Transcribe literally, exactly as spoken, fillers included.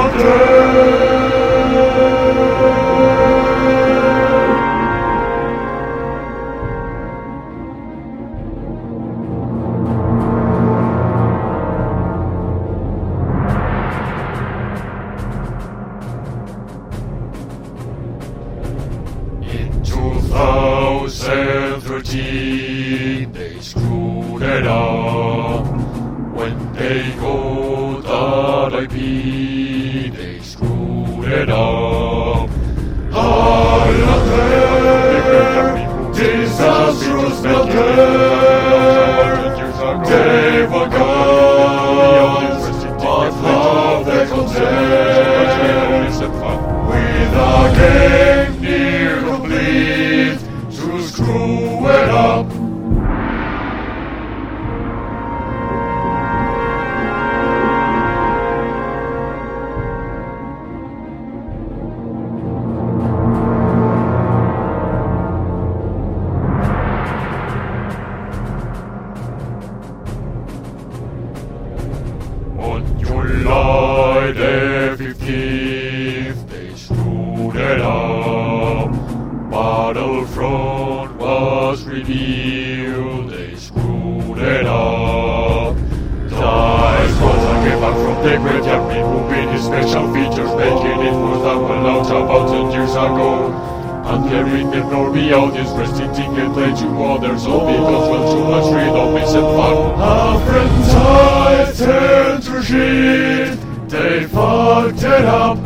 two thousand thirteen, they screwed it up. When they got I P, they screwed it up. Disastrous meltdown. They forgot what love they contain. With a game near complete to screw it up. On July the fifteenth, they screwed it up. Battlefront was revealed, they screwed it up. Dice was a came back from the graveyard, removing his special features, making it worth our out about ten years ago. And carrying them nor the audience, restricting and play to others, all because well too much freedom isn't fun. Our friends I turned to shit, they fucked it up.